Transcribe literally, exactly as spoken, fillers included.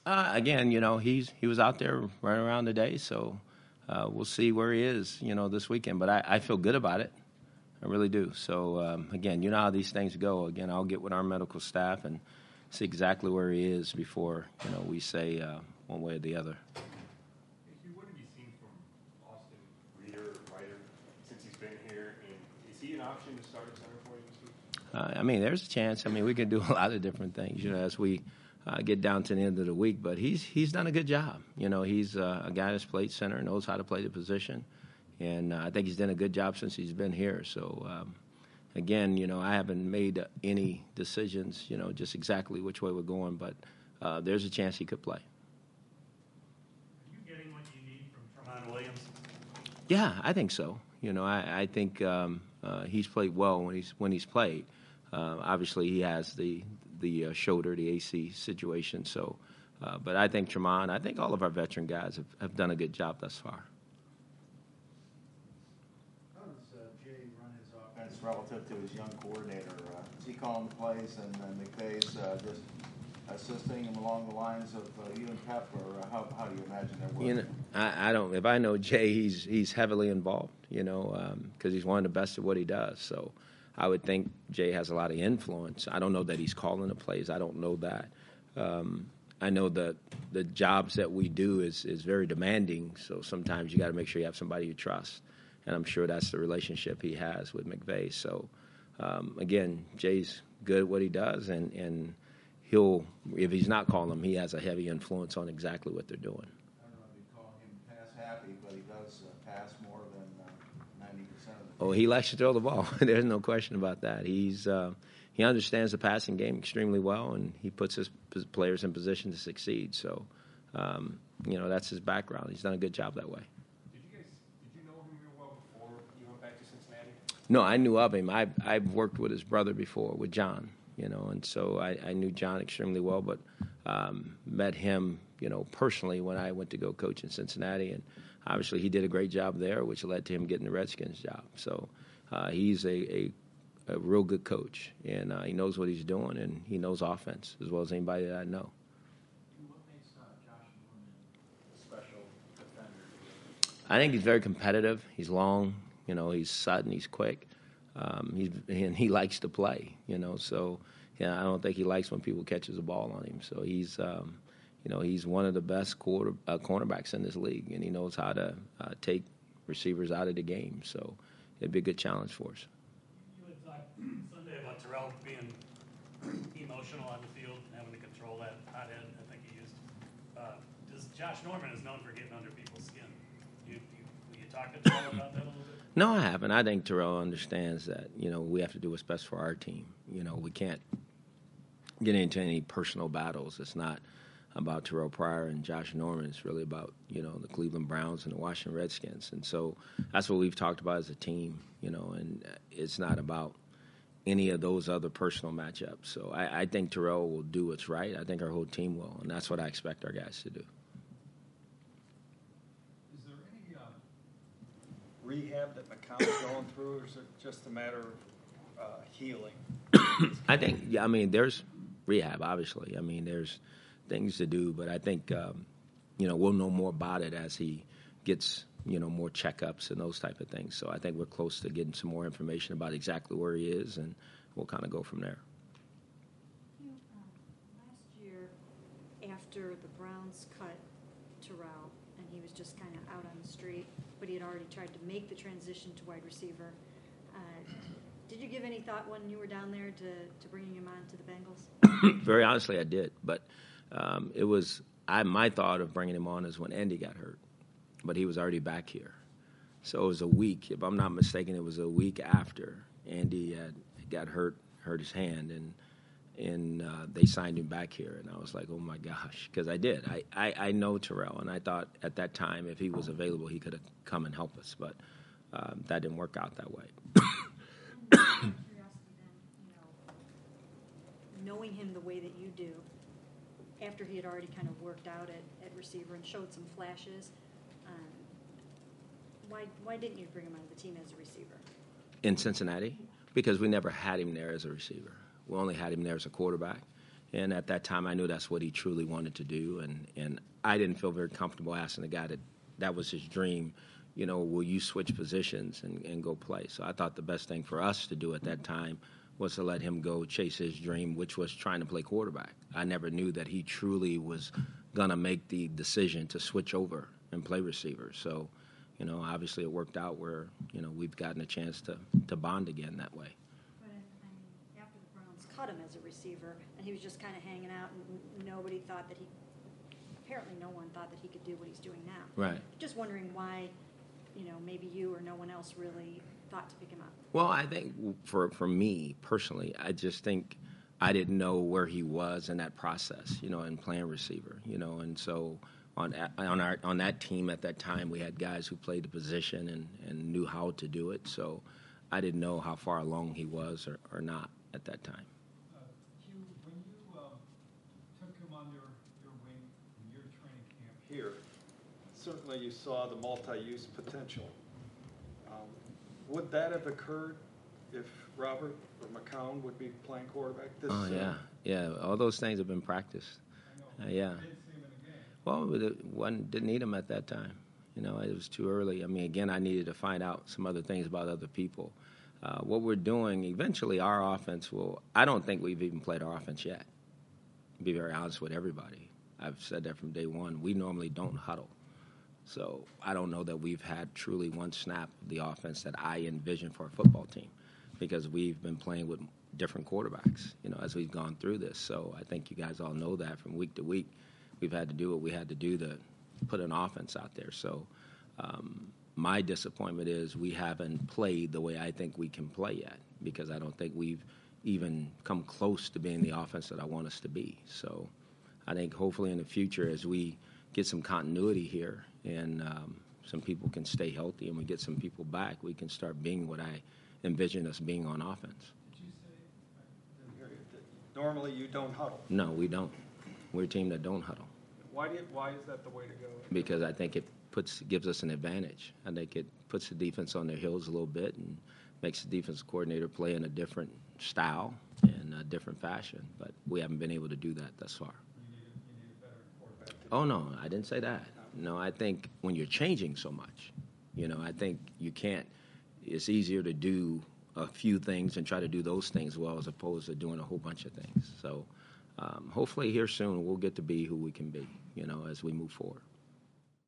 Uh, again, you know, he's he was out there running around today, so uh, we'll see where he is, you know, this weekend. But I, I feel good about it. I really do. So, um, again, you know how these things go. Again, I'll get with our medical staff and see exactly where he is before, you know, we say uh, one way or the other. What have you seen from Austin Reeder, Ryder, since he's been here? And is he an option to start at center for you this week? Uh, I mean, there's a chance. I mean, we can do a lot of different things, you know, as we uh, get down to the end of the week. But he's he's done a good job. You know, he's uh, a guy that's played center, knows how to play the position. And uh, I think he's done a good job since he's been here. So, um, again, you know, I haven't made any decisions, you know, just exactly which way we're going. But uh, there's a chance he could play. Are you getting what you need from Tramon Williams? Yeah, I think so. You know, I, I think um, uh, he's played well when he's when he's played. Uh, obviously, he has the the uh, shoulder, the A C situation. So, uh, but I think Tramon, I think all of our veteran guys have, have done a good job thus far. Relative to his young coordinator, uh, is he calling the plays and uh, McVay's uh, just assisting him along the lines of uh, you and Pep, or uh, how, how do you imagine they're working? You know, I, I don't. If I know Jay, he's he's heavily involved. You know, because um, he's one of the best at what he does. So I would think Jay has a lot of influence. I don't know that he's calling the plays. I don't know that. Um, I know that the jobs that we do is is very demanding. So sometimes you got to make sure you have somebody you trust. And I'm sure that's the relationship he has with McVay. So, um, again, Jay's good at what he does, and, and he'll, if he's not calling them, he has a heavy influence on exactly what they're doing. I don't know if you call him pass happy, but he does uh, pass more than uh, ninety percent of the Oh, he likes to throw the ball. There's no question about that. He's uh, he understands the passing game extremely well, and he puts his players in position to succeed. So, um, you know, that's his background. He's done a good job that way. No, I knew of him. I've, I've worked with his brother before, with John, you know, and so I, I knew John extremely well, but um, met him, you know, personally when I went to go coach in Cincinnati. And obviously he did a great job there, which led to him getting the Redskins job. So uh, he's a, a, a real good coach, and uh, he knows what he's doing, and he knows offense as well as anybody that I know. What makes uh, Josh Norman a special defender? I think he's very competitive. He's long. You know, he's sudden, he's quick, um, he's, and he likes to play, you know. So, yeah, I don't think he likes when people catches the ball on him. So he's, um, you know, he's one of the best quarter, uh, cornerbacks in this league, and he knows how to uh, take receivers out of the game. So it'd be a good challenge for us. You had talked Sunday about Terrell being emotional on the field and having to control that hot head, I think he used. Uh, does Josh Norman is known for getting under people's skin. You, you, will you talk to Terrell about that a little bit? No, I haven't. I think Terrell understands that, you know, we have to do what's best for our team. You know, we can't get into any personal battles. It's not about Terrell Pryor and Josh Norman. It's really about, you know, the Cleveland Browns and the Washington Redskins. And so that's what we've talked about as a team, you know, and it's not about any of those other personal matchups. So I, I think Terrell will do what's right. I think our whole team will, and that's what I expect our guys to do. Rehab that McCown's going through, or is it just a matter of uh, healing? I think, yeah, I mean, there's rehab, obviously. I mean, there's things to do, but I think, um, you know, we'll know more about it as he gets, you know, more checkups and those type of things. So I think we're close to getting some more information about exactly where he is, and we'll kind of go from there. You, um, last year, after the Browns cut Terrell, and he was just kind of out on the street, but he had already tried to make the transition to wide receiver. Uh, did you give any thought when you were down there to, to bringing him on to the Bengals? Very honestly, I did. But um, it was I my thought of bringing him on is when Andy got hurt. But he was already back here. So it was a week. If I'm not mistaken, it was a week after Andy had got hurt, hurt his hand, and and uh, they signed him back here. And I was like, oh, my gosh, because I did. I, I, I know Terrell, and I thought at that time if he was available, he could have come and helped us. But um, that didn't work out that way. Curiosity then, you know, knowing him the way that you do, after he had already kind of worked out at, at receiver and showed some flashes, um, why why didn't you bring him onto the team as a receiver? In Cincinnati? Because we never had him there as a receiver. We only had him there as a quarterback. And at that time, I knew that's what he truly wanted to do. And, and I didn't feel very comfortable asking the guy that that was his dream, you know, will you switch positions and, and go play? So I thought the best thing for us to do at that time was to let him go chase his dream, which was trying to play quarterback. I never knew that he truly was going to make the decision to switch over and play receiver. So, you know, obviously it worked out where, you know, we've gotten a chance to, to bond again that way. But, I mean, after the Browns cut him as a receiver, and he was just kind of hanging out, and nobody thought that he, apparently no one thought that he could do what he's doing now. Right. Just wondering why, you know, maybe you or no one else really thought to pick him up. Well, I think for for me personally, I just think I didn't know where he was in that process, you know, in playing receiver, you know, and so on on our on that team at that time, we had guys who played the position and, and knew how to do it. So I didn't know how far along he was or, or not at that time. Uh, Hugh, when you um, took him under your wing in your training camp Here, certainly you saw the multi-use potential. Um, Would that have occurred if Robert or McCown would be playing quarterback this Oh soon? yeah, yeah. All those things have been practiced. I know, Uh, yeah. you didn't see him in a game. Well, it wasn't, didn't need him at that time. You know, it was too early. I mean, again, I needed to find out some other things about other people. Uh, what we're doing, eventually our offense will, I don't think we've even played our offense yet, to be very honest with everybody. I've said that from day one. We normally don't huddle. So I don't know that we've had truly one snap of the offense that I envision for a football team because we've been playing with different quarterbacks, you know, as we've gone through this. So I think you guys all know that from week to week. We've had to do what we had to do to put an offense out there. So um, my disappointment is we haven't played the way I think we can play yet because I don't think we've even come close to being the offense that I want us to be. So I think hopefully in the future as we get some continuity here and um, some people can stay healthy and we get some people back, we can start being what I envision us being on offense. Did you say, Didn't hear you. Normally you don't huddle. No, we don't. We're a team that don't huddle. Why do you, why is that the way to go? Because I think it puts gives us an advantage. I think it puts the defense on their heels a little bit and makes the defensive coordinator play in a different style and a different fashion. But we haven't been able to do that thus far. you need a, you need a better quarterback? Oh, no, I didn't say that. No, I think when you're changing so much, you know, I think you can't – it's easier to do a few things and try to do those things well as opposed to doing a whole bunch of things. So um, hopefully here soon we'll get to be who we can be, you know, as we move forward.